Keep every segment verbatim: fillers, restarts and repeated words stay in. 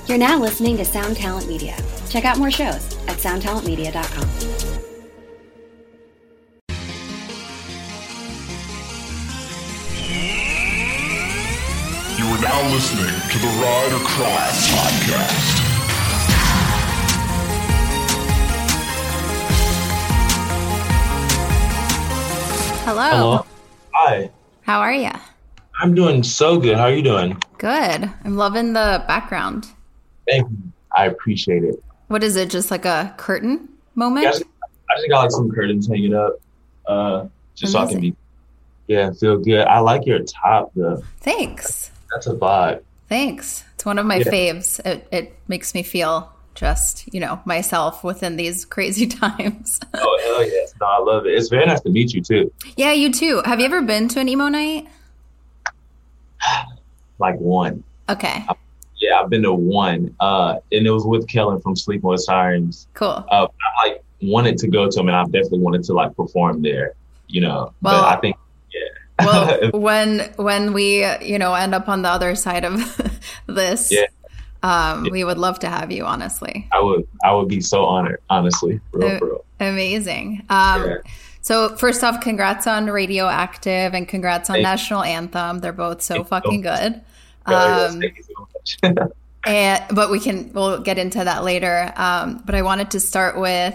You're now listening to Sound Talent Media. Check out more shows at sound talent media dot com. You are now listening to the Ride or Cry podcast. Hello. Hello. Hi. How are you? I'm doing so good. How are you doing? Good. I'm loving the background. Thank you. I appreciate it. What is it? Just like a curtain moment? Yeah, I, just, I just got like some curtains hanging up, uh, just Amazing. so I can be, yeah, feel good. I like your top though. Thanks. That's a vibe. Thanks. It's one of my yeah. faves. It it makes me feel just, you know, myself within these crazy times. Oh, hell yes. No, I love it. It's very nice to meet you too. Yeah, you too. Have you ever been to an emo night? Like one. Okay. I, yeah, I've been to one. Uh, and it was with Kellen from Sleeping with Sirens. Cool. Uh, I like wanted to go to them and I definitely wanted to like perform there, you know, well, but I think, yeah. Well, when, when we, you know, end up on the other side of this, yeah. Um, yeah. we would love to have you, honestly. I would, I would be so honored, honestly. For real, uh, for real. Amazing. Um, yeah. So first off, congrats on Radioactive and congrats on Thank National Anthem. They're both so Thank fucking so good. Um, Thank you so much. and, but we can, we'll get into that later. Um, but I wanted to start with,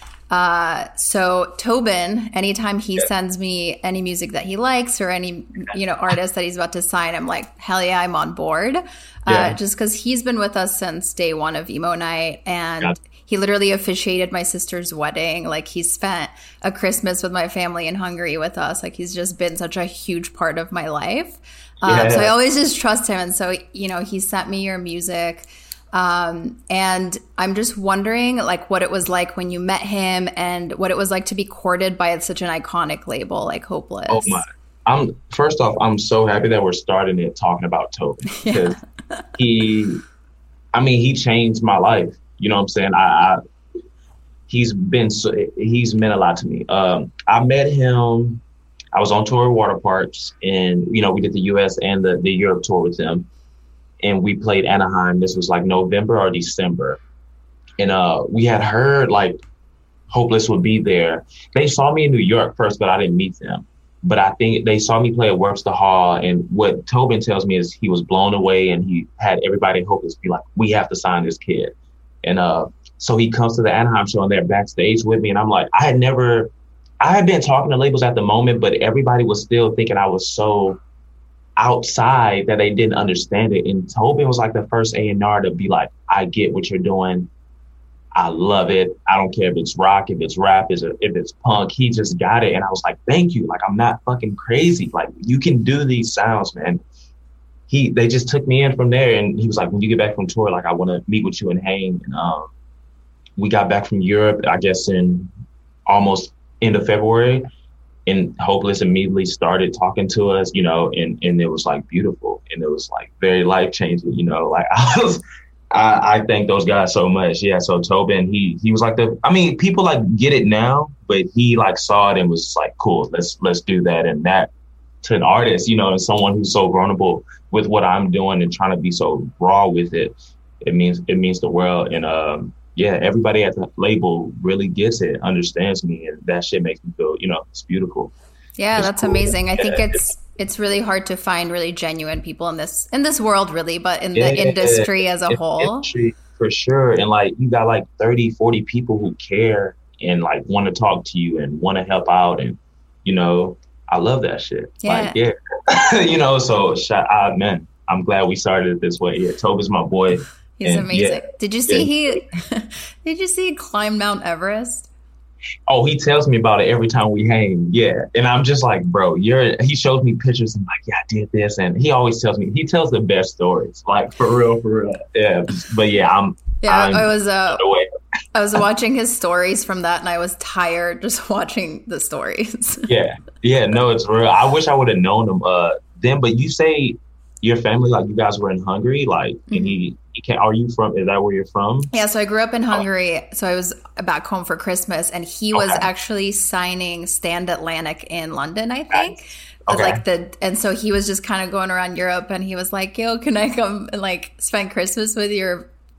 uh, so Tobin, anytime he yeah. sends me any music that he likes or any, you know, artist that he's about to sign, I'm like, hell yeah, I'm on board. Uh, yeah. Just because he's been with us since day one of Emo Night, and yeah. he literally officiated my sister's wedding. Like, he spent a Christmas with my family in Hungary with us. Like, he's just been such a huge part of my life. Um, yeah. So I always just trust him. And so, you know, he sent me your music. Um, and I'm just wondering, like, what it was like when you met him and what it was like to be courted by such an iconic label like Hopeless. Oh, my. I'm first off, I'm so happy that we're starting it talking about Tobin, because yeah. he, I mean, he changed my life. You know what I'm saying? I, I he's been so, he's meant a lot to me. Um, I met him. I was on tour at Water Parks, and you know, we did the U S and the the Europe tour with him, and we played Anaheim. This was like November or December, and uh, we had heard like Hopeless would be there. They saw me in New York first, but I didn't meet them. But I think they saw me play at Webster Hall, and what Tobin tells me is he was blown away, and he had everybody at Hopeless be like, we have to sign this kid. And uh, so he comes to the Anaheim show, and they're backstage with me, and I'm like, I had never, I had been talking to labels at the moment, but everybody was still thinking I was so outside that they didn't understand it. And Tobin was like the first A and R to be like, I get what you're doing. I love it. I don't care if it's rock, if it's rap, if it's punk. He just got it. And I was like, thank you. Like, I'm not fucking crazy. Like, you can do these sounds, man. He, they just took me in from there. And he was like, when you get back from tour, like, I want to meet with you and hang. And um, we got back from Europe, I guess, in almost end of February. And Hopeless immediately started talking to us, you know, and, and it was like beautiful. And it was like very life changing, you know, like I was, I, I thank those guys so much. Yeah. So Tobin, he, he was like the, I mean, people like get it now, but he like saw it and was like, cool, let's, let's do that. And that to an artist, you know, and someone who's so vulnerable with what I'm doing and trying to be so raw with it, it means, it means the world. And, um, yeah, everybody at the label really gets it, understands me. And that shit makes me feel, you know, it's beautiful. Yeah, it's that's cool. amazing. I yeah, think it's, it's really hard to find really genuine people in this in this world, really, but in yeah, the industry as a in whole. Industry, for sure. And like, you got like thirty, forty people who care and like want to talk to you and want to help out. And, you know, I love that shit. Yeah. Like, yeah. you know, so shout out, man. I'm glad we started it this way. Yeah, Tobin's my boy. He's and, amazing. Yeah, did you see yeah. he did you see he climbed Mount Everest? Oh, he tells me about it every time we hang. Yeah. And I'm just like, bro, you're, he shows me pictures and like, yeah, I did this. And he always tells me, he tells the best stories, like for real, for real. Yeah. But yeah, I'm, yeah, I'm I was, uh, I was watching his stories from that and I was tired just watching the stories. yeah. Yeah. No, it's real. I wish I would have known him, uh, then, but you say your family, like you guys were in Hungary, like, mm-hmm. and he, he can't, are you from, is that where you're from? Yeah. So I grew up in Hungary. Oh. So I was back home for Christmas and he was okay. actually signing Stand Atlantic in London, I think. Nice. Okay. Like the, and so he was just kind of going around Europe and he was like, yo, can I come and like spend Christmas with your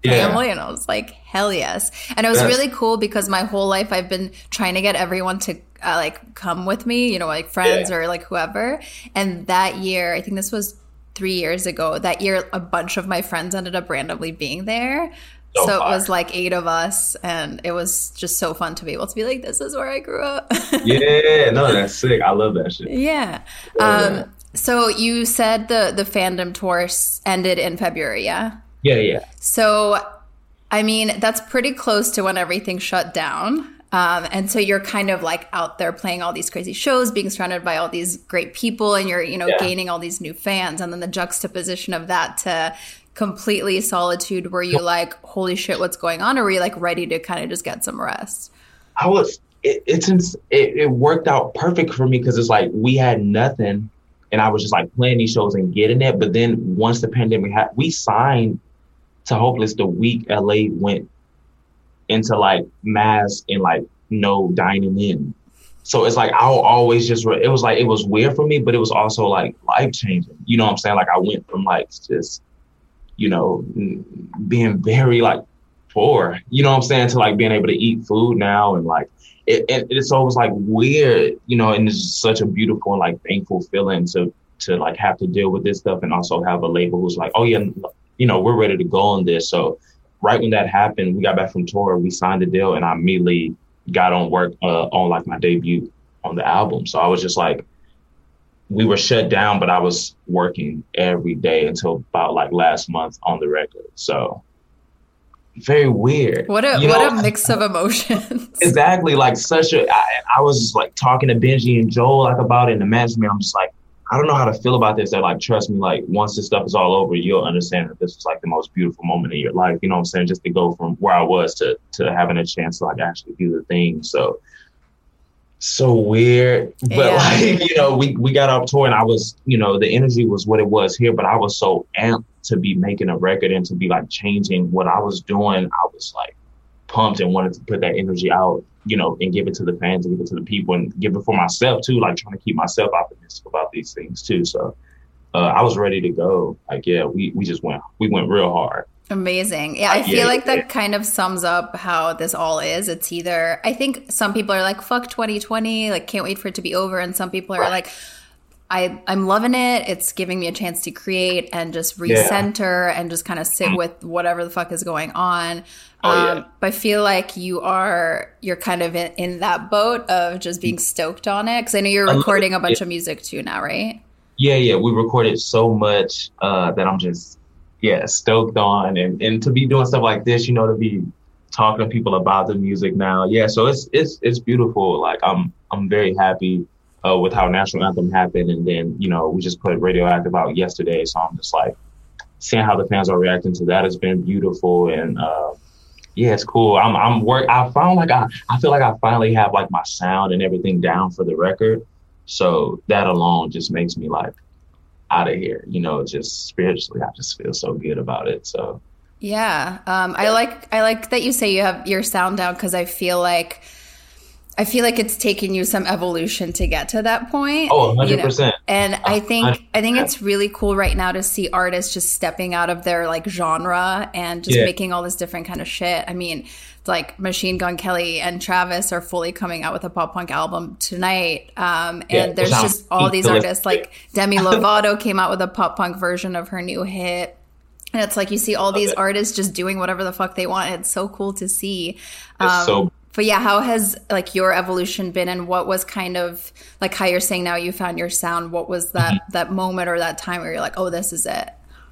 family. Yeah. And I was like, hell yes. And it was That's- really cool because my whole life I've been trying to get everyone to uh, like come with me, you know, like friends yeah. or like whoever. And that year, I think this was three years ago, that year, a bunch of my friends ended up randomly being there. So, so it was like eight of us, and it was just so fun to be able to be like, this is where I grew up. Yeah, no, that's sick. I love that shit. Yeah. Um, so you said the, the fandom tour ended in February, yeah? Yeah, yeah. So, I mean, that's pretty close to when everything shut down. Um, and so you're kind of like out there playing all these crazy shows, being surrounded by all these great people, and you're, you know, yeah. gaining all these new fans. And then the juxtaposition of that to completely solitude, were you like, holy shit, what's going on? Or were you like ready to kind of just get some rest? I was, it, it's, it, it worked out perfect for me because it's like we had nothing and I was just like playing these shows and getting it. But then once the pandemic had, we signed to Hopeless the week L A went into like mask and like no dining in. So it's like, I'll always just, it was like, it was weird for me, but it was also like life changing. You know what I'm saying? Like I went from like just, you know, being very like poor, you know what I'm saying, to like being able to eat food now. And like, it, it, it's always like weird, you know, and it's such a beautiful and like thankful feeling to, to like have to deal with this stuff and also have a label who's like, oh yeah, you know, we're ready to go on this. So right when that happened, we got back from tour, we signed a deal and I immediately got on work uh, on like my debut on the album. So I was just like, we were shut down, but I was working every day until about like last month on the record. So very weird. What a you what know? a mix of emotions. Exactly. Like such a, I, I was just like talking to Benji and Joel like about it in the management. I'm just like, I don't know how to feel about this. They're like, trust me, like once this stuff is all over, you'll understand that this was like the most beautiful moment of your life. You know what I'm saying? Just to go from where I was to, to having a chance to like actually do the thing. So, so weird, but yeah. like, you know, we, we got off tour and I was, you know, the energy was what it was here, but I was so amped to be making a record and to be like changing what I was doing. I was like pumped and wanted to put that energy out, you know, and give it to the fans and give it to the people and give it for myself too, like trying to keep myself optimistic about these things too. So uh, I was ready to go. Like, yeah, we, we just went, we went real hard. Amazing. Yeah, I feel yeah, like that yeah. kind of sums up how this all is. It's either, I think some people are like, fuck twenty twenty, like can't wait for it to be over. And some people are right. like, I, I'm loving it. It's giving me a chance to create and just recenter yeah. and just kind of sit mm. with whatever the fuck is going on. Oh, um, yeah. But I feel like you are, you're kind of in, in that boat of just being stoked on it. Cause I know you're recording a bunch yeah. of music too now, right? Yeah, yeah. We recorded so much uh, that I'm just, yeah, stoked on. And, and to be doing stuff like this, you know, to be talking to people about the music now. Yeah, so it's it's it's beautiful. Like I'm I'm very happy uh, with how National Anthem happened. And then, you know, we just put Radioactive out yesterday. So I'm just like seeing how the fans are reacting to that has been beautiful. And uh, yeah, it's cool. I'm I'm work. I found like I, I feel like I finally have like my sound and everything down for the record. So that alone just makes me like out of here, you know, just spiritually, I just feel so good about it. So yeah, um, I like I like that you say you have your sound down because I feel like I feel like it's taken you some evolution to get to that point. Oh, one hundred percent. You know? And I think I think it's really cool right now to see artists just stepping out of their like genre and just yeah. making all this different kind of shit. I mean, like Machine Gun Kelly and Travis are fully coming out with a pop punk album tonight. Um, and yeah, there's just all these artists like Demi Lovato came out with a pop punk version of her new hit. And it's like you see all these artists just doing whatever the fuck they want. It's so cool to see. Um, so but yeah, how has like your evolution been, and what was kind of like how you're saying now you found your sound? What was that mm-hmm. that moment or that time where you're like, oh, this is it?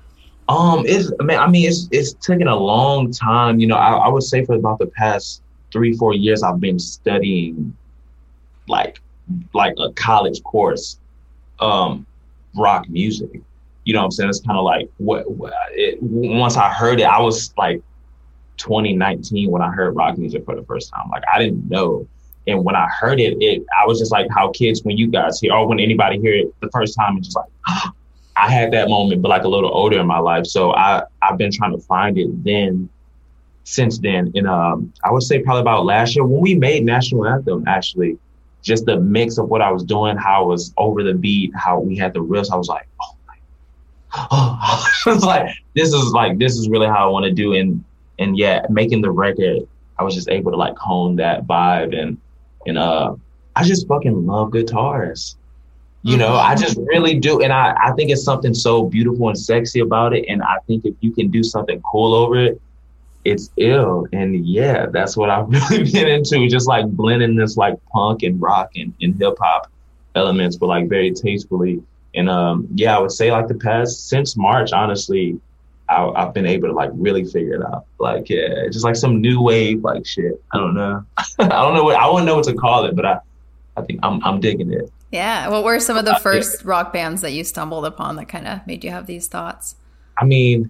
Um, it's man, I mean, it's it's taken a long time. You know, I, I would say for about the past three, four years, I've been studying like like a college course, um, rock music. You know what I'm saying? It's kind of like what, what it, once I heard it, I was like twenty nineteen when I heard rock music for the first time. Like I didn't know. And when I heard it, it I was just like how kids, when you guys hear, or when anybody hear it the first time, it's just like, oh, I had that moment, but like a little older in my life. So I, I've been trying to find it then, since then. And um, I would say probably about last year when we made National Anthem, actually, just the mix of what I was doing, how I was over the beat, how we had the riffs. I was like, oh, my, oh, I was like, this is like, this is really how I want to do. And and yeah, making the record, I was just able to like hone that vibe, and and uh, I just fucking love guitars. You know, I just really do. And I, I think it's something so beautiful and sexy about it. And I think if you can do something cool over it, it's ill. And yeah, that's what I've really been into. Just like blending this like punk and rock and, and hip hop elements, but like very tastefully. And um, yeah, I would say like the past, since March, honestly, I, I've been able to like really figure it out. Like, yeah, just like some new wave, like shit. I don't know. I don't know what, I wouldn't know what to call it, but I, I think I'm, I'm digging it. Yeah. What were some of the first rock bands that you stumbled upon that kind of made you have these thoughts? I mean,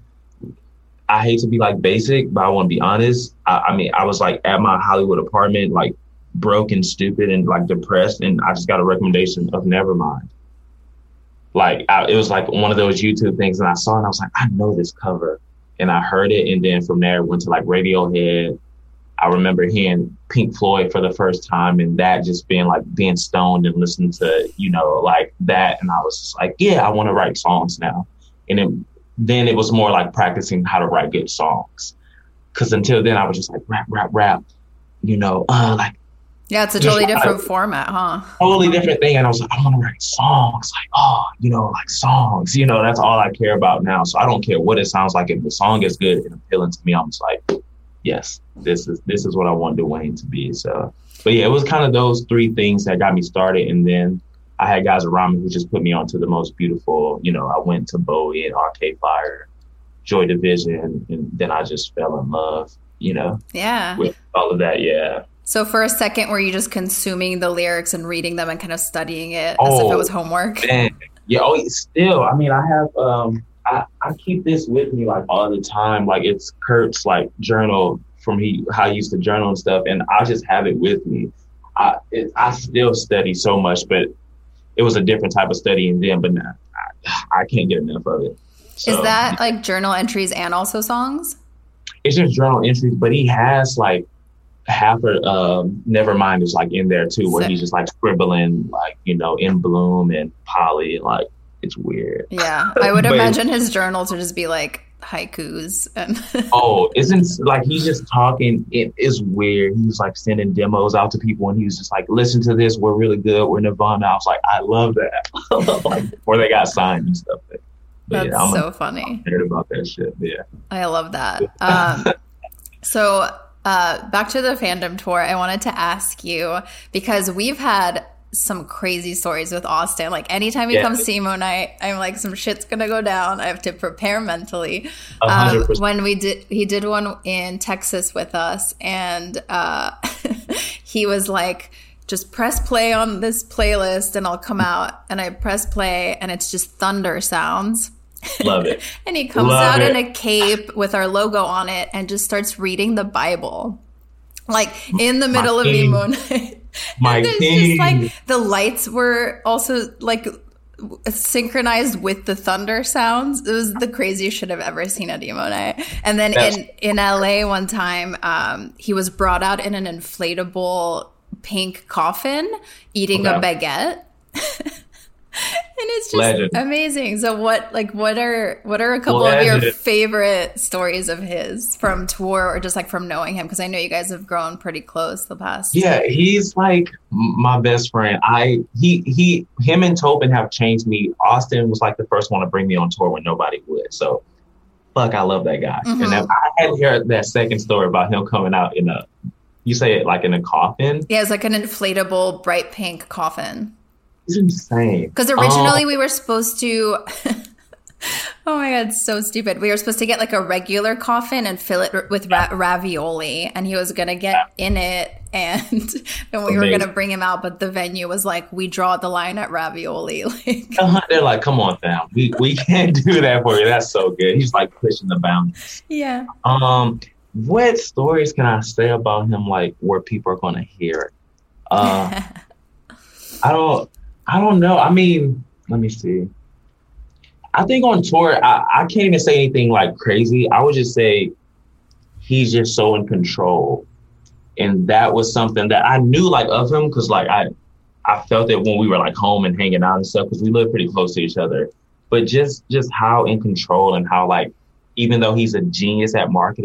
I hate to be like basic, but I want to be honest. I, I mean, I was like at my Hollywood apartment, like broke and stupid and like depressed. And I just got a recommendation of Nevermind. Like I, it was like one of those YouTube things. And I saw it and I was like, I know this cover. And I heard it. And then from there, went to like Radiohead. I remember hearing Pink Floyd for the first time, and that just being like being stoned and listening to, you know, like that. And I was just like, yeah, I want to write songs now. And it, then it was more like practicing how to write good songs. Cause until then I was just like rap, rap, rap, you know, uh, like. Yeah, it's a totally different like, format, huh? Totally different thing. And I was like, I want to write songs. Like, oh, you know, like songs, you know, that's all I care about now. So I don't care what it sounds like. If the song is good and appealing to me, I'm just like, yes, this is this is what I wanted Dwayne to be. So, but yeah, it was kind of those three things that got me started. And then I had guys around me who just put me onto the most beautiful, you know, I went to Bowie and Arcade Fire, Joy Division, and then I just fell in love, you know, yeah, with all of that. Yeah. So for a second, were you just consuming the lyrics and reading them and kind of studying it oh, as if it was homework? Man. Yeah. Oh, still, I mean, I have, um, I, I keep this with me like all the time. Like it's Kurt's like journal from he how he used to journal and stuff, and I just have it with me. I it, I still study so much, but it was a different type of studying then. But now I, I can't get enough of it. So, is that like journal entries and also songs? It's just journal entries, but he has like half of um, Nevermind is like in there too, where Sick. He's just like scribbling like, you know, In Bloom and Polly, and like it's weird. Yeah, I would imagine his journals would just be like haikus and oh, isn't like he's just talking. It is weird. He's like sending demos out to people, and he was just like, "Listen to this. We're really good. We're Nirvana." I was like, "I love that." Like before they got signed and stuff. But, That's yeah, I'm so a, funny. I heard about that shit. Yeah, I love that. Um, so uh, back to the fandom tour. I wanted to ask you because we've had some crazy stories with Austin. Like anytime he yeah. comes to emo night, I'm like, some shit's gonna go down. I have to prepare mentally. Um, when we did, he did one in Texas with us, and uh, he was like, just press play on this playlist and I'll come out. And I press play and it's just thunder sounds. Love it. And he comes Love out it. in a cape with our logo on it and just starts reading the Bible. Like in the middle of emo night. My and king. Just like the lights were also like synchronized with the thunder sounds. It was the craziest shit I've ever seen at emo night. And then That's- in, in L A one time, um, he was brought out in an inflatable pink coffin eating okay. a baguette. And it's just Legend. Amazing. So what like what are what are a couple Legend. Of your favorite stories of his from tour or just like from knowing him? Because I know you guys have grown pretty close the past. Yeah, he's like my best friend. I he he him and Tobin have changed me. Austin was like the first one to bring me on tour when nobody would. So fuck, I love that guy. Mm-hmm. And then I had heard that second story about him coming out in a you say it like in a coffin? Yeah, it's like an inflatable bright pink coffin. It's insane. Because originally um, we were supposed to, oh my God, so stupid. We were supposed to get like a regular coffin and fill it with ra- ravioli. And he was going to get in it and then we were going to bring him out. But the venue was like, we draw the line at ravioli. Like, uh-huh. They're like, come on, fam. We, we can't do that for you. That's so good. He's like pushing the boundaries. Yeah. Um, what stories can I say about him, like where people are going to hear it? Uh, I don't... I don't know. I mean, let me see. I think on tour, I, I can't even say anything like crazy. I would just say he's just so in control. And that was something that I knew like of him because like I I felt it when we were like home and hanging out and stuff because we live pretty close to each other. But just just how in control and how like, even though he's a genius at marketing,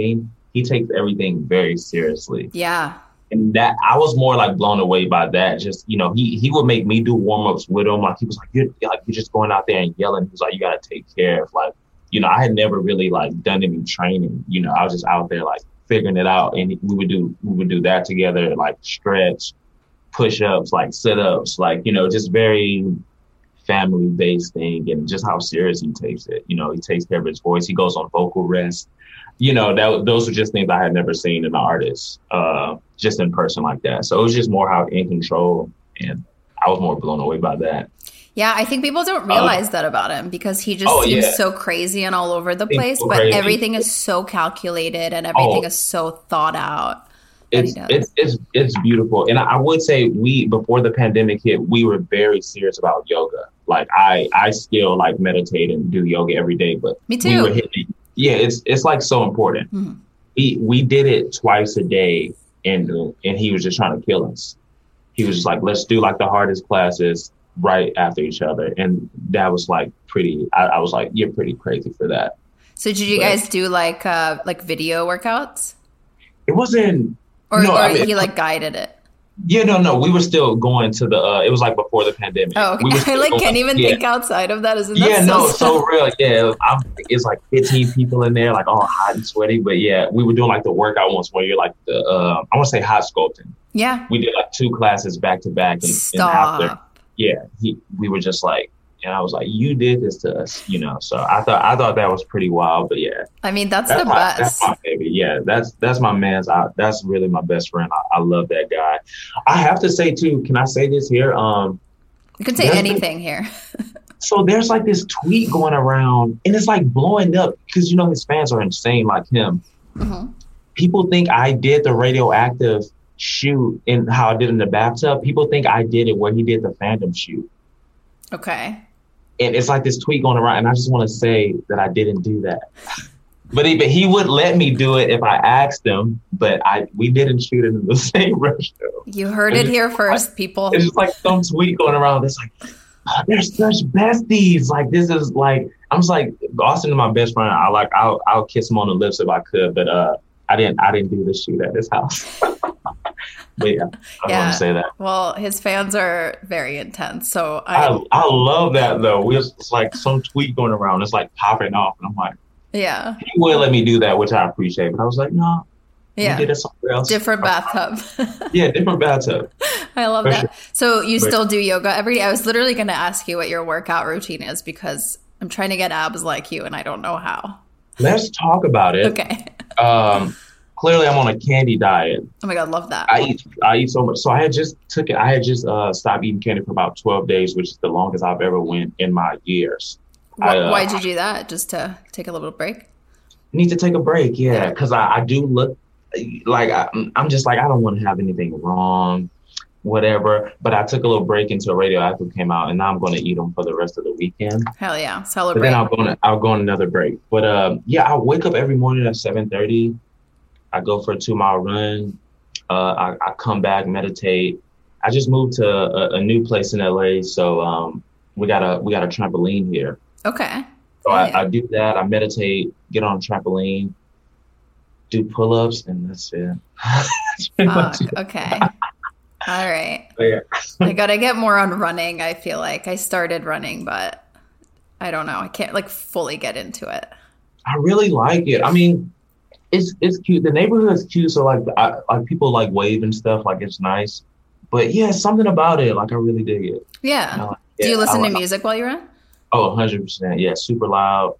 he takes everything very seriously. Yeah. And that I was more like blown away by that. Just, you know, he he would make me do warm ups with him. Like he was like, you're like you're just going out there and yelling. He was like, you gotta take care of like, you know, I had never really like done any training. You know, I was just out there like figuring it out, and we would do we would do that together, like stretch, push ups, like sit ups, like, you know, just very family based thing, and just how serious he takes it. You know, he takes care of his voice. He goes on vocal rest. You know, that those are just things I had never seen in an artist, uh, just in person like that. So it was just more how in control, and I was more blown away by that. Yeah, I think people don't realize uh, that about him because he just oh, seems yeah. so crazy and all over the place, so but crazy. everything is so calculated and everything oh, is so thought out. It's, it's it's it's beautiful. And I would say we, before the pandemic hit, we were very serious about yoga. Like I, I still like meditate and do yoga every day, but me too. We were hitting, yeah, it's it's like so important. Mm-hmm. We we did it twice a day, and and he was just trying to kill us. He was just like, let's do like the hardest classes right after each other, and that was like pretty. I, I was like, you're pretty crazy for that. So did you but, guys do like uh like video workouts? It wasn't. Or, no, or I mean, he like guided it? Yeah, no, no. We were still going to the, uh, it was like before the pandemic. Oh, okay. We I like going, can't even yeah. think outside of that. Isn't that yeah, so no, sad? so real. Yeah, I'm, it's like fifteen people in there, like all hot and sweaty. But yeah, we were doing like the workout once where you're like the, uh, I want to say hot sculpting. Yeah. We did like two classes back to back. And, Stop. and after, yeah, he, we were just like, and I was like, you did this to us, you know? So I thought, I thought that was pretty wild, but yeah. I mean, that's, that's the my, best. That's my baby. Yeah. That's, that's my man's, I, that's really my best friend. I, I love that guy. I have to say too, can I say this here? Um, you can say anything here. So there's like this tweet going around and it's like blowing up because, you know, his fans are insane like him. Mm-hmm. People think I did the radioactive shoot in how I did in the bathtub. People think I did it where he did the Fandom shoot. Okay. And it's like this tweet going around, and I just want to say that I didn't do that. But he, but he would let me do it if I asked him, but I we didn't shoot it in the same restaurant. You heard it here first, people. It's just like some tweet going around. It's like, oh, they're such besties. Like, this is like, I'm just like, Austin is my best friend. I like, I'll, I'll kiss him on the lips if I could, but uh, I didn't, I didn't do the shoot at his house. But yeah, I yeah. want to say that. Well, his fans are very intense. So I I, I love that though. We was, it's like some tweet going around. It's like popping off. And I'm like, yeah. He would let me do that, which I appreciate. But I was like, no. Yeah. We did it somewhere else. Different bathtub. Yeah, different bathtub. I love For that. Sure. So you For still sure. do yoga every day? I was literally going to ask you what your workout routine is because I'm trying to get abs like you and I don't know how. Let's talk about it. Okay. um, Clearly, I'm on a candy diet. Oh my God, love that. I eat, I eat so much. So I had just took it. I had just uh, stopped eating candy for about twelve days, which is the longest I've ever went in my years. Why, I, uh, why did you do that? Just to take a little break? Need to take a break, yeah, because I, I do look like I, I'm just like I don't want to have anything wrong, whatever. But I took a little break until Radioactive came out, and now I'm going to eat them for the rest of the weekend. Hell yeah, celebrate! But then I'll go on, I'll go on another break. But uh, yeah, I wake up every morning at seven thirty. I go for a two mile run. Uh, I, I come back, meditate. I just moved to a, a new place in L A, so um, we got a we got a trampoline here. Okay. So yeah. I, I do that. I meditate, get on a trampoline, do pull ups, and that's it. That's pretty much it. Okay. All right. Yeah. I gotta get more on running. I feel like I started running, but I don't know. I can't like fully get into it. I really like it. I mean. It's it's cute. The neighborhood is cute, so like I, like people like wave and stuff. Like it's nice, but yeah, something about it. Like I really dig it. Yeah. Like, Do yeah, you listen like, to music while you run? Oh, one hundred percent. Yeah, super loud.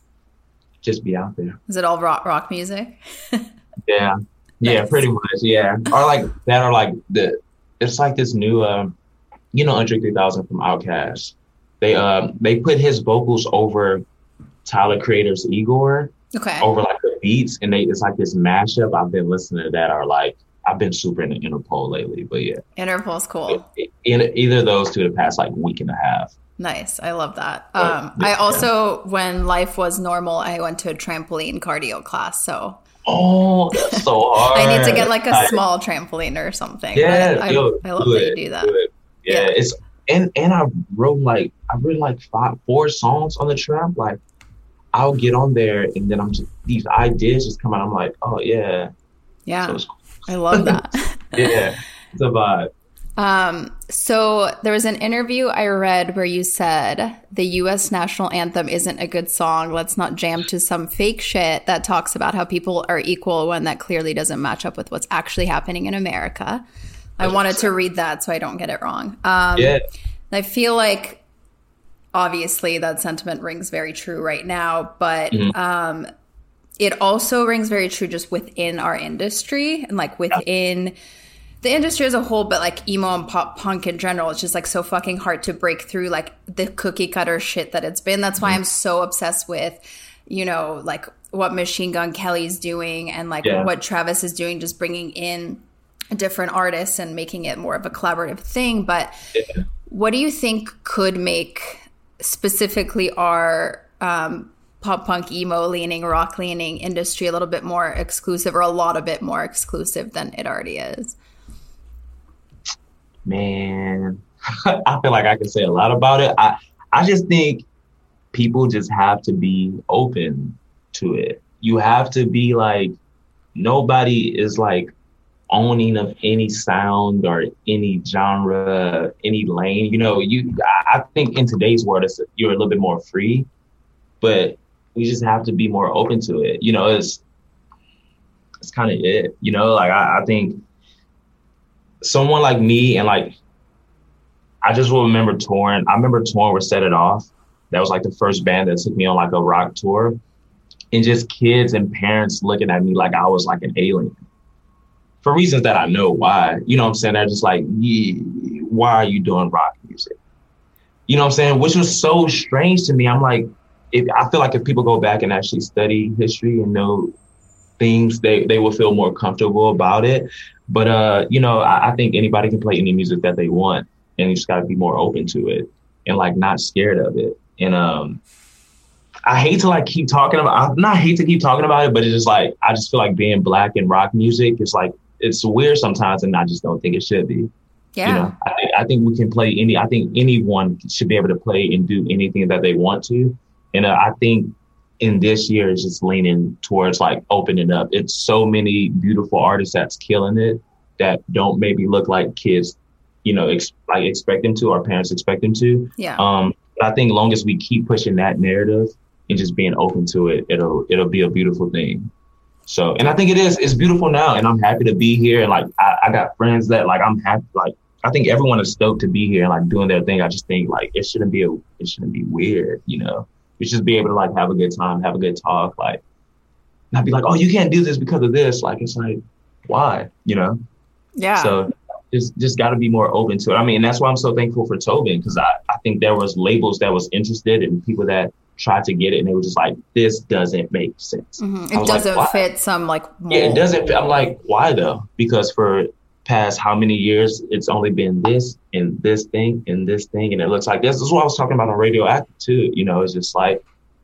Just be out there. Is it all rock rock music? Yeah, yeah, Nice. pretty much. Yeah, or like that, or like the. It's like this new, um, you know, Andre three thousand from Outkast. They um they put his vocals over Tyler Creator's Igor. Okay. Over like the beats, and they it's like this mashup. I've been listening to that, or like I've been super into Interpol lately. But yeah, Interpol's cool. in either of those two, the past like week and a half. Nice. I love that. Oh, Um, yeah. I also, when life was normal, I went to a trampoline cardio class. So Oh, that's so hard. I need to get like a I- small trampoline or something. Yeah, I, I, yo, I love do that it, you do that. do it. Yeah, Yeah. it's and and I wrote like I wrote like five four songs on the tramp. Like I'll get on there and then I'm just, these ideas just come out. I'm like, oh yeah. Yeah. So it's cool. I love that. Yeah. It's a vibe. Um, so there was an interview I read where you said the U S national anthem isn't a good song. Let's not jam to some fake shit that talks about how people are equal when that clearly doesn't match up with what's actually happening in America. I wanted to read that so I don't get it wrong. Um, yeah. I feel like obviously that sentiment rings very true right now, but mm-hmm. um, it also rings very true just within our industry and like within the industry as a whole, but like emo and pop punk in general. It's just like so fucking hard to break through like the cookie cutter shit that it's been. That's why I'm so obsessed with, you know, like what Machine Gun Kelly's doing and like yeah. what Travis is doing, just bringing in different artists and making it more of a collaborative thing. But yeah. what do you think could make specifically our um, pop punk emo leaning, rock leaning industry a little bit more exclusive, or a lot of bit more exclusive than it already is? Man, I feel like I can say a lot about it. I, I just think people just have to be open to it. You have to be like, nobody is like owning of any sound or any genre, any lane. You know, you. I think in today's world, it's, you're a little bit more free, but we just have to be more open to it. You know, it's it's kind of it. You know, like I, I think someone like me and like I just will remember touring. I remember touring with Set It Off. That was like the first band that took me on like a rock tour, and just kids and parents looking at me like I was like an alien. For reasons that I know why, you know what I'm saying? They're just like, yeah, why are you doing rock music? You know what I'm saying? Which was so strange to me. I'm like, if I feel like if people go back and actually study history and know things, they, they will feel more comfortable about it. But, uh, you know, I, I think anybody can play any music that they want, and you just got to be more open to it and like not scared of it. And um, I hate to like keep talking about, I not hate to keep talking about it, but it's just like, I just feel like being Black in rock music is like, it's weird sometimes, and I just don't think it should be. Yeah. You know, I, I think we can play any, I think anyone should be able to play and do anything that they want to. And uh, I think in this year is just leaning towards like opening up. It's so many beautiful artists that's killing it that don't maybe look like kids, you know, ex- like expect them to, or parents expect them to. Yeah. Um, but I think long as we keep pushing that narrative and just being open to it, it'll, it'll be a beautiful thing. So, and I think it is, it's beautiful now, and I'm happy to be here. And like, I, I got friends that like, I'm happy, like, I think everyone is stoked to be here and like doing their thing. I just think like, it shouldn't be, a, it shouldn't be weird, you know, we should just be able to like have a good time, have a good talk, like not be like, oh, you can't do this because of this. Like, it's like, why, you know? Yeah. So just, just got to be more open to it. I mean, that's why I'm so thankful for Tobin, because I, I think there was labels that was interested and people that tried to get it, and they were just like, this doesn't make sense. Mm-hmm. It doesn't like, fit some like mold. Yeah, it doesn't fit. I'm like, why though? Because for past how many years it's only been this and this thing and this thing, and it looks like this. This is what I was talking about on Radioactive too. You know, it's just like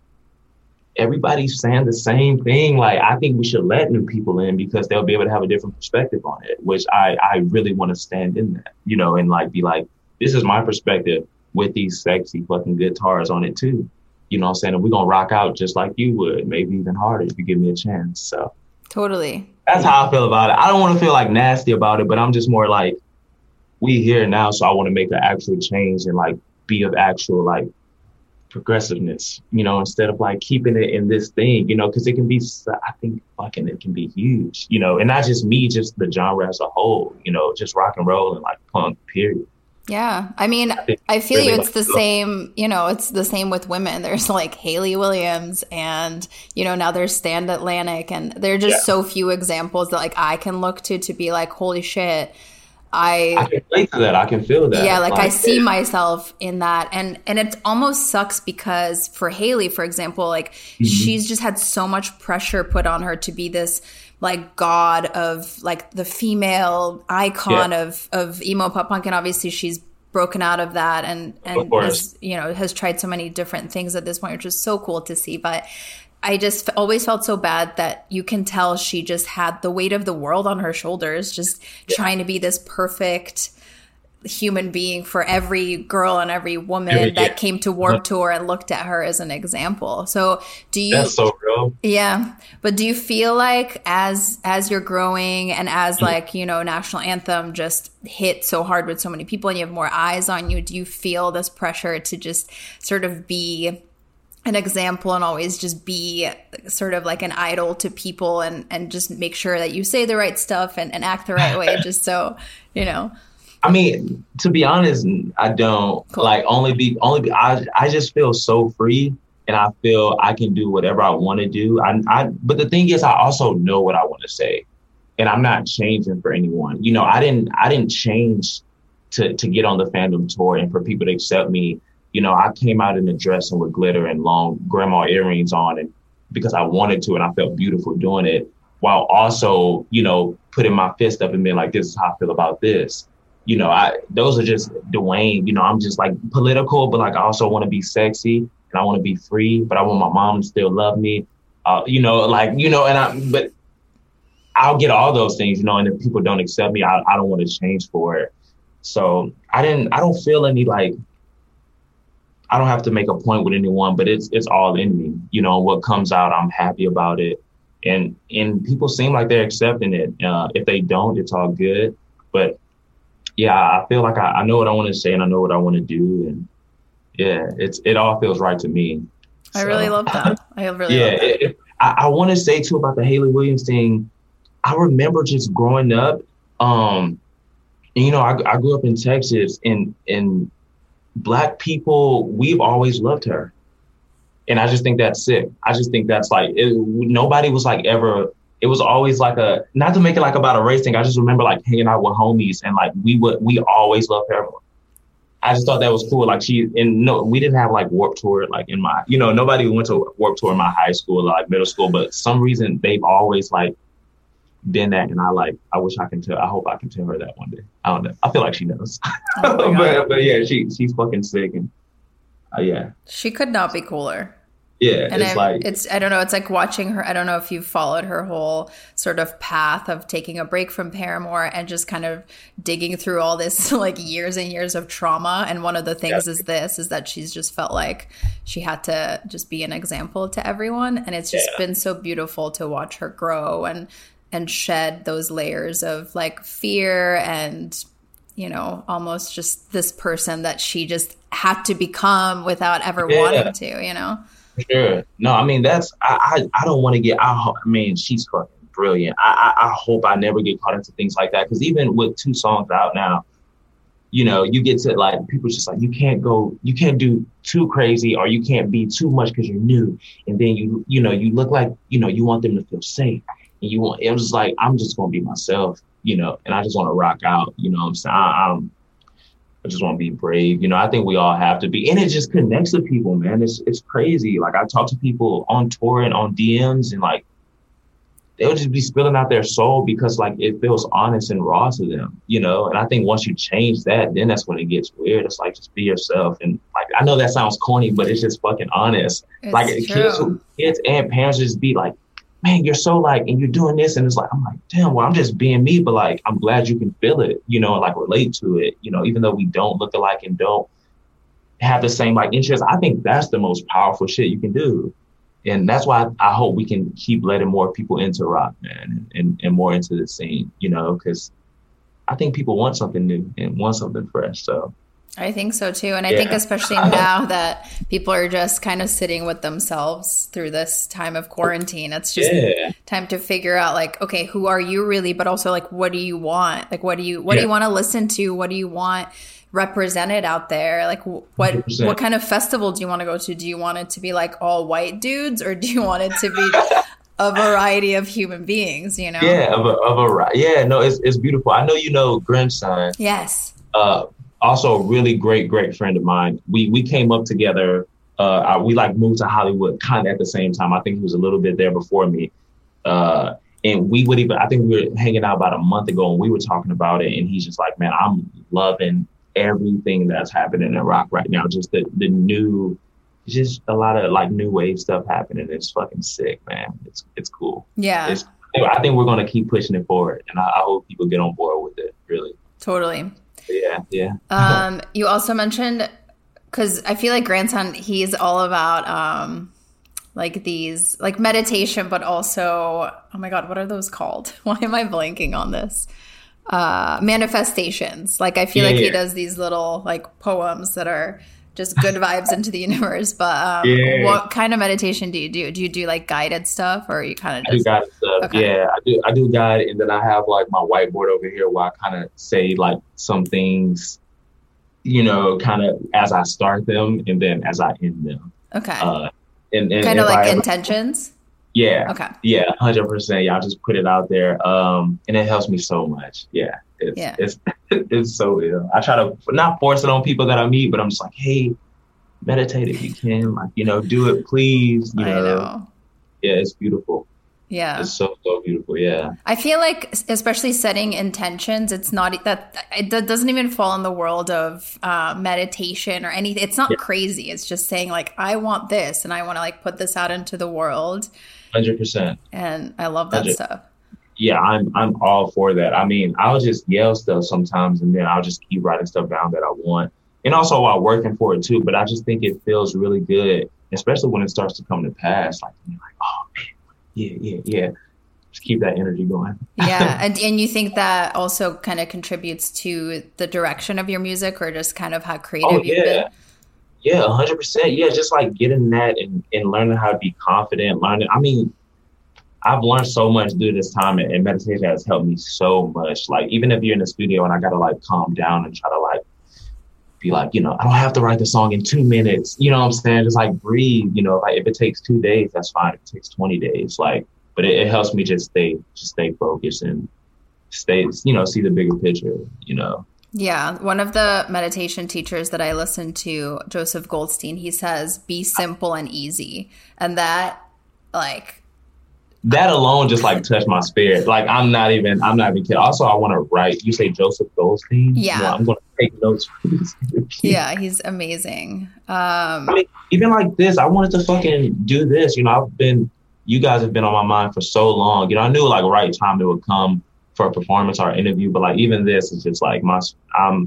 everybody's saying the same thing. Like, I think we should let new people in because they'll be able to have a different perspective on it, which I, I really want to stand in that, you know, and like be like, this is my perspective with these sexy fucking guitars on it too. You know what I'm saying? And we're going to rock out just like you would, maybe even harder if you give me a chance. So totally. That's how I feel about it. I don't want to feel like nasty about it, but I'm just more like, we here now, so I want to make an actual change and like be of actual like progressiveness, you know, instead of like keeping it in this thing, you know, because it can be, I think fucking it can be huge, you know, and not just me, just the genre as a whole, you know, just rock and roll and like punk, period. Yeah. I mean, I feel really you, it's the same, you know, it's the same with women. There's like Hayley Williams and, you know, now there's Stand Atlantic, and there are just yeah. so few examples that like I can look to to be like, holy shit, I, I can relate to that. I can feel that. Yeah. Like, like I see it. myself in that. And, and it almost sucks because for Hayley, for example, like mm-hmm. she's just had so much pressure put on her to be this like god of like the female icon yeah. of, of emo pop punk. And obviously she's broken out of that and, and has, you know, has tried so many different things at this point, which is so cool to see. But I just always felt so bad that you can tell she just had the weight of the world on her shoulders, just yeah. trying to be this perfect, human being for every girl and every woman Yeah, that yeah. came to Warped Tour and looked at her as an example. So do you That's so real. yeah, but do you feel like as as you're growing and as like, you know, National Anthem just hit so hard with so many people and you have more eyes on you, do you feel this pressure to just sort of be an example and always just be sort of like an idol to people and and just make sure that you say the right stuff and, and act the right way, just so, you know? I mean, to be honest, I don't Cool. like only be only be, I I just feel so free and I feel I can do whatever I want to do. I I but the thing is I also know what I want to say and I'm not changing for anyone. You know, I didn't I didn't change to to get on the fandom tour and for people to accept me. You know, I came out in a dress and with glitter and long grandma earrings on and because I wanted to and I felt beautiful doing it while also, you know, putting my fist up and being like, this is how I feel about this. You know, I those are just Dwayne. You know, I'm just like political, but like I also want to be sexy and I want to be free, but I want my mom to still love me. Uh, you know, like, you know, and I, but I'll get all those things, you know, and if people don't accept me, I, I don't want to change for it. So I didn't, I don't feel any like, I don't have to make a point with anyone, but it's, it's all in me, you know, what comes out, I'm happy about it. And, and people seem like they're accepting it. Uh, if they don't, it's all good. But yeah, I feel like I, I know what I want to say and I know what I want to do. And yeah, it's it all feels right to me. I So, really love that. I really yeah, love that. it, it, I, I want to say too about the Hayley Williams thing. I remember just growing up, um, and, you know, I, I grew up in Texas and, and Black people, we've always loved her. And I just think that's sick. I just think that's like, it, nobody was like ever, it was always like a, not to make it like about a race thing. I just remember like hanging out with homies and like we would, we always loved Paramore. I just thought that was cool. Like she, and no, we didn't have like Warped Tour, like in my, you know, nobody went to Warped Tour in my high school, or like middle school, but some reason they've always like been that. And I like, I wish I can tell, I hope I can tell her that one day. I don't know. I feel like she knows, Oh my but, but yeah, she, she's fucking sick. And uh, yeah, She could not be cooler. yeah, And it's I, like, it's, I don't know, it's like watching her. I don't know if you've followed her whole sort of path of taking a break from Paramore and just kind of digging through all this like years and years of trauma. And one of the things Yeah. is this, is that she's just felt like she had to just be an example to everyone. And it's just Yeah. been so beautiful to watch her grow and, and shed those layers of like fear and, you know, almost just this person that she just had to become without ever Yeah. wanting to, you know? sure. No, I mean, that's, I, I, I don't want to get, I, ho- I mean, she's fucking brilliant. I, I, I hope I never get caught into things like that. Cause even with two songs out now, you know, you get to like, people just like, you can't go, you can't do too crazy or you can't be too much cause you're new. And then you, you know, you look like, you know, you want them to feel safe and you want, it was just like, I'm just going to be myself, you know, and I just want to rock out, you know what I'm saying? I, I'm, I just want to be brave. You know, I think we all have to be. And it just connects to people, man. It's it's crazy. Like I talk to people on tour and on D Ms and like they'll just be spilling out their soul because like it feels honest and raw to them, you know? And I think once you change that, then that's when it gets weird. It's like just be yourself. And like I know that sounds corny, but it's just fucking honest. It's like true. kids who, kids and parents just be like, man, you're so like, and you're doing this. And it's like, I'm like, damn, well, I'm just being me, but like, I'm glad you can feel it, you know, and like relate to it, you know, even though we don't look alike and don't have the same like interests. I think that's the most powerful shit you can do. And that's why I, I hope we can keep letting more people into rock, man, and, and more into the scene, you know, because I think people want something new and want something fresh. So I think so too. And I Yeah. think especially now that people are just kind of sitting with themselves through this time of quarantine, it's just Yeah. time to figure out like, okay, who are you really? But also like, what do you want? Like, what do you, what do Yeah. you want to listen to? What do you want represented out there? Like wh- what, one hundred percent. what kind of festival do you want to go to? Do you want it to be like all white dudes or do you want it to be a variety of human beings, you know? Yeah, of a, of a ri- yeah, no, it's it's beautiful. I know you know Grandson. Yes. Uh, also a really great, great friend of mine. We we came up together. Uh, I, we like moved to Hollywood kind of at the same time. I think he was a little bit there before me. Uh, and we would even, I think we were hanging out about a month ago and we were talking about it. And he's just like, man, I'm loving everything that's happening in rock right now. Just the, the new, just a lot of like new wave stuff happening. It's fucking sick, man. It's, it's cool. Yeah, It's, I think we're going to keep pushing it forward. And I, I hope people get on board with it, really. totally. Yeah, yeah. um, you also mentioned, because I feel like Grandson, he's all about um, like these, like meditation, but also, oh my God, what are those called? Why am I blanking on this? Uh, manifestations. Like I feel yeah, like yeah. he does these little like poems that are just good vibes into the universe. But um, yeah. what kind of meditation do you do? Do you do like guided stuff, or you kind of just? I do guided stuff. Okay. Yeah, I do. I do guide, and then I have like my whiteboard over here where I kind of say like some things, you know, kind of as I start them and then as I end them. Okay. Uh, and, and kind of like ever, intentions. Yeah. Okay. Yeah, one hundred percent. Yeah, I just put it out there, um, and it helps me so much. Yeah, it's Yeah. it's it's so ill. I try to not force it on people that I meet, but I'm just like, hey, meditate if you can, like, you know, do it, please. You I know. know. Yeah, it's beautiful. Yeah. It's so so beautiful. Yeah. I feel like, especially setting intentions, it's not that it doesn't even fall in the world of uh, meditation or anything. It's not Yeah. crazy. It's just saying like, I want this, and I want to like put this out into the world. one hundred percent. And I love that one hundred stuff. Yeah, I'm I'm all for that. I mean, I'll just yell stuff sometimes, and then I'll just keep writing stuff down that I want, and also while working for it too. But I just think it feels really good, especially when it starts to come to pass. Like you're like, oh man, yeah, yeah, yeah. Just keep that energy going. Yeah, and and you think that also kind of contributes to the direction of your music, or just kind of how creative Oh you've yeah. been? Yeah, one hundred percent. Yeah, just like getting that and, and learning how to be confident, learning. I mean, I've learned so much through this time, and, and meditation has helped me so much. Like, even if you're in the studio and I got to like calm down and try to like be like, you know, I don't have to write the song in two minutes. You know what I'm saying? Just like breathe, you know, like if it takes two days, that's fine. If it takes twenty days, like, but it, it helps me just stay, just stay focused and stay, you know, see the bigger picture, you know. Yeah, one of the meditation teachers that I listened to, Joseph Goldstein, he says, be simple and easy. And that, like... That alone just, like, touched my spirit. Like, I'm not even, I'm not even kidding. Also, I want to write, you say Joseph Goldstein? Yeah. Well, I'm going to take notes for this. Yeah, he's amazing. Um, I mean, even like this, I wanted to fucking do this. You know, I've been, you guys have been on my mind for so long. You know, I knew, like, right time it would come for a performance or interview, but like even this is just like my, I'm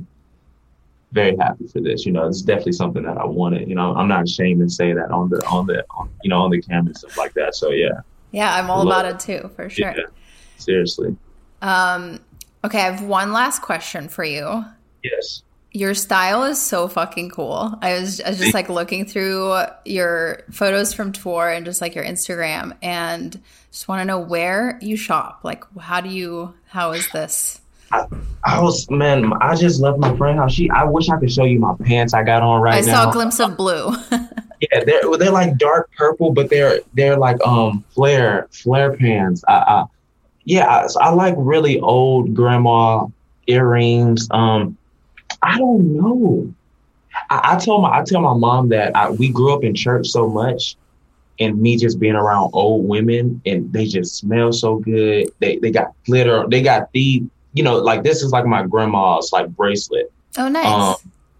very happy for this. You know, it's definitely something that I wanted. You know, I'm not ashamed to say that on the on the on, you know on the camera and stuff like that. So yeah, yeah, I'm all about it too, for sure. Yeah, seriously. Um, okay, I have one last question for you. Yes. Your style is so fucking cool. I was, I was just like looking through your photos from tour and just like your Instagram, and just want to know where you shop. Like, how do you, how is this? I, I was, man, I just left my friend house. She, I wish I could show you my pants I got on right I now. saw a glimpse of blue. Yeah, they're they're like dark purple, but they're they're like um flare flare pants. I, I yeah, I, I like really old grandma earrings. Um, I don't know. I, I tell my I tell my mom that I, we grew up in church so much, and me just being around old women, and they just smell so good. They they got glitter. They got the you know like this is like my grandma's like bracelet. Oh, nice. Um,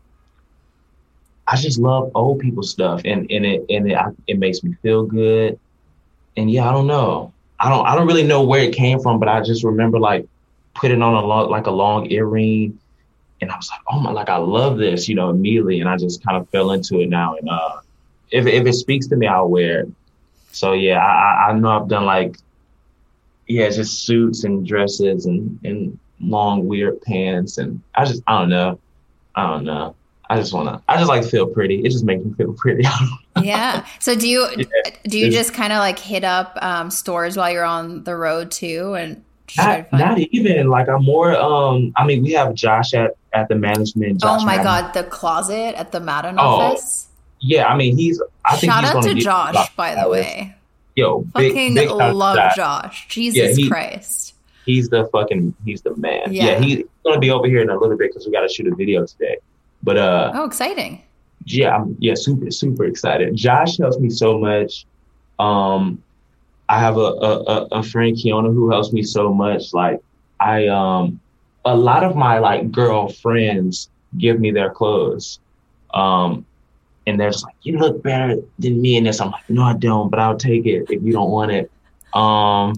I just love old people stuff, and, and it and it, it makes me feel good. And yeah, I don't know. I don't I don't really know where it came from, but I just remember like putting on a long, like a long earring, and I was like, oh my, like I love this, you know, immediately, and I just kind of fell into it now. And uh, if if it speaks to me, I'll wear it. So yeah, I I know I've done like yeah, just suits and dresses and and long weird pants, and I just I don't know, I don't know. I just want to, I just like to feel pretty. It just makes me feel pretty. Yeah. So do you, Yeah. do you It's- just kind of like hit up um, stores while you're on the road too? And try to Not, find- not even like I'm more, um, I mean, we have Josh at, at the management. Josh Oh my Madden. God, the closet at the Madden Oh, office. Yeah. I mean, he's, I think Shout he's out gonna to get Josh, about by the hours. way. Yo, big, Fucking big shout out to love Josh. Josh. Jesus Yeah, he- Christ. He's the fucking, he's the man. Yeah. Yeah. He's going to be over here in a little bit because we got to shoot a video today. But, uh, Oh, exciting. yeah, I'm yeah, super, super excited. Josh helps me so much. Um, I have a, a, a friend, Kiona, who helps me so much. Like I, um, a lot of my like girl friends give me their clothes. Um, and they're just like, you look better than me in this. I'm like, no, I don't, but I'll take it if you don't want it. Um,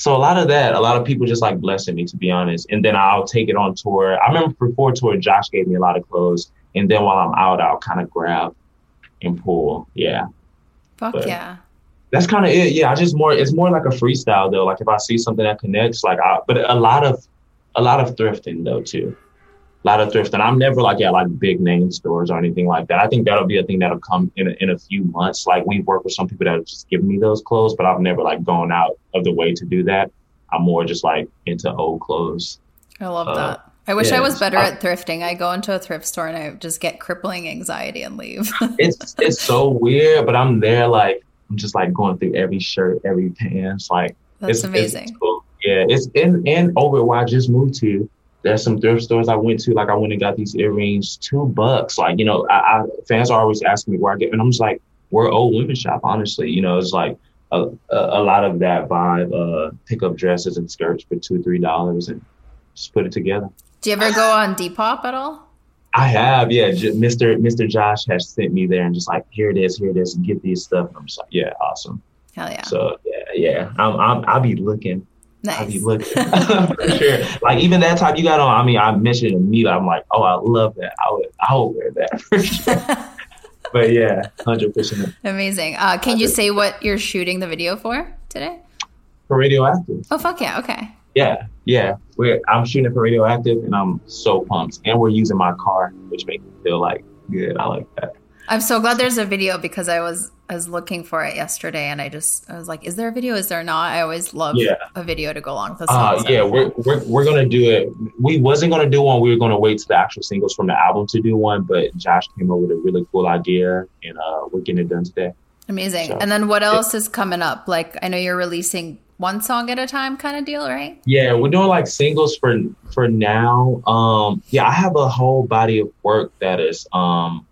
So a lot of that, a lot of people just like blessing me, to be honest. And then I'll take it on tour. I remember before tour, Josh gave me a lot of clothes. And then while I'm out, I'll kind of grab and pull. Yeah. Fuck but yeah. That's kind of it. Yeah. I just more, it's more like a freestyle though. Like if I see something that connects, like I, but a lot of, a lot of thrifting though too. A lot of thrifting. I'm never like at like big name stores or anything like that. I think that'll be a thing that'll come in a, in a few months. Like we've worked with some people that have just given me those clothes, but I've never like gone out of the way to do that. I'm more just like into old clothes. I love uh, that. I wish yeah, I was better I, at thrifting. I go into a thrift store and I just get crippling anxiety and leave. it's it's so weird, but I'm there like I'm just like going through every shirt, every pants. Like that's it's, amazing. It's cool. Yeah, it's in and over where I just moved to. There's some thrift stores I went to. Like I went and got these earrings, two bucks. Like you know, I, I fans are always asking me where I get, and I'm just like, we're an old women's shop. Honestly, you know, it's like a a, a lot of that vibe. Uh, pick up dresses and skirts for two three dollars and just put it together. Do you ever go on Depop at all? I have, yeah. J- Mister Mister Josh has sent me there and just like, here it is, here it is, and get these stuff. And I'm just like, yeah, awesome. Hell yeah. So yeah, yeah. I'm, I'm I'll be looking. Nice. I'll be looking for sure. Like even that top you got on. I mean, I mentioned it immediately. I'm like, oh, I love that. I would, I would wear that for sure. But yeah, one hundred percent. Amazing. Uh, can you say what you're shooting the video for today? For Radioactive. Oh fuck yeah. Okay. Yeah, yeah. We're I'm shooting it for Radioactive, and I'm so pumped. And we're using my car, which makes me feel like good. I like that. I'm so glad there's a video because I was I was looking for it yesterday, and I just I was like, is there a video? Is there not? I always love yeah. a video to go along with the Uh, song. yeah, we're we're we're gonna do it. We wasn't gonna do one. We were gonna wait to the actual singles from the album to do one, but Josh came up with a really cool idea, and uh, we're getting it done today. Amazing. So, and then what else is coming up? Like I know you're releasing one song at a time kind of deal, right? Yeah, we're doing like singles for for now. Um, yeah, I have a whole body of work that is um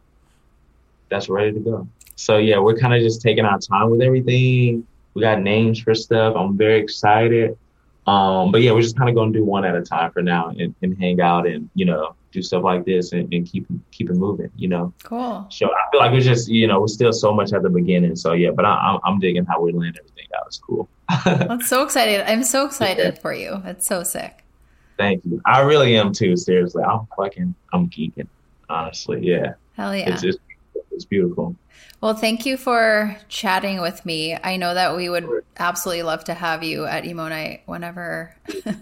that's ready to go. So yeah, we're kind of just taking our time with everything. We got names for stuff. I'm very excited. Um, but yeah, we're just kind of going to do one at a time for now and, and hang out and, you know, do stuff like this and, and keep keep it moving, you know. Cool. So I feel like it's just, you know, we're still so much at the beginning. So yeah, but I, I'm, I'm digging how we land everything out. It's cool. That's so excited. I'm so excited yeah. for you. It's so sick. Thank you. I really am too. Seriously, I'm fucking, I'm geeking. Honestly, yeah. Hell yeah. It's just, it's beautiful. Well, thank you for chatting with me. I know that we would absolutely love to have you at Emo Night whenever,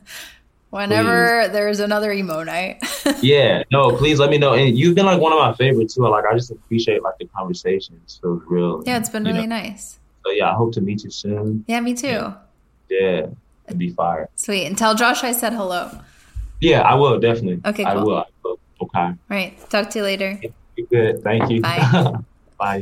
whenever please. There's another Emo Night. Yeah, no, please let me know. And you've been like one of my favorites too. Like I just appreciate like the conversations. So real. Yeah, it's been really know. nice. So yeah, I hope to meet you soon. Yeah, me too. Yeah, yeah it'd be fire. Sweet. And tell Josh I said hello. Yeah, I will definitely. Okay, cool. I will. I will. Okay. All right. Talk to you later. You're good. Thank you. Bye. Bye.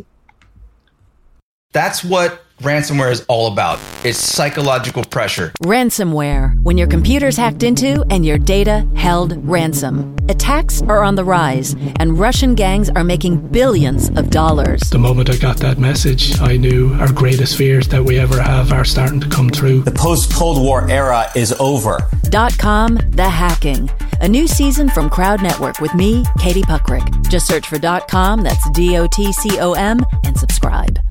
That's what ransomware is all about. It's psychological pressure. Ransomware, when your computer's hacked into and your data held ransom. Attacks are on the rise, and Russian gangs are making billions of dollars. The moment I got that message, I knew our greatest fears that we ever have are starting to come true. The post-Cold War era is over. Dot com, The Hacking. A new season from Crowd Network with me, Katie Puckrick. Just search for Dot com, that's D O T C O M, and subscribe.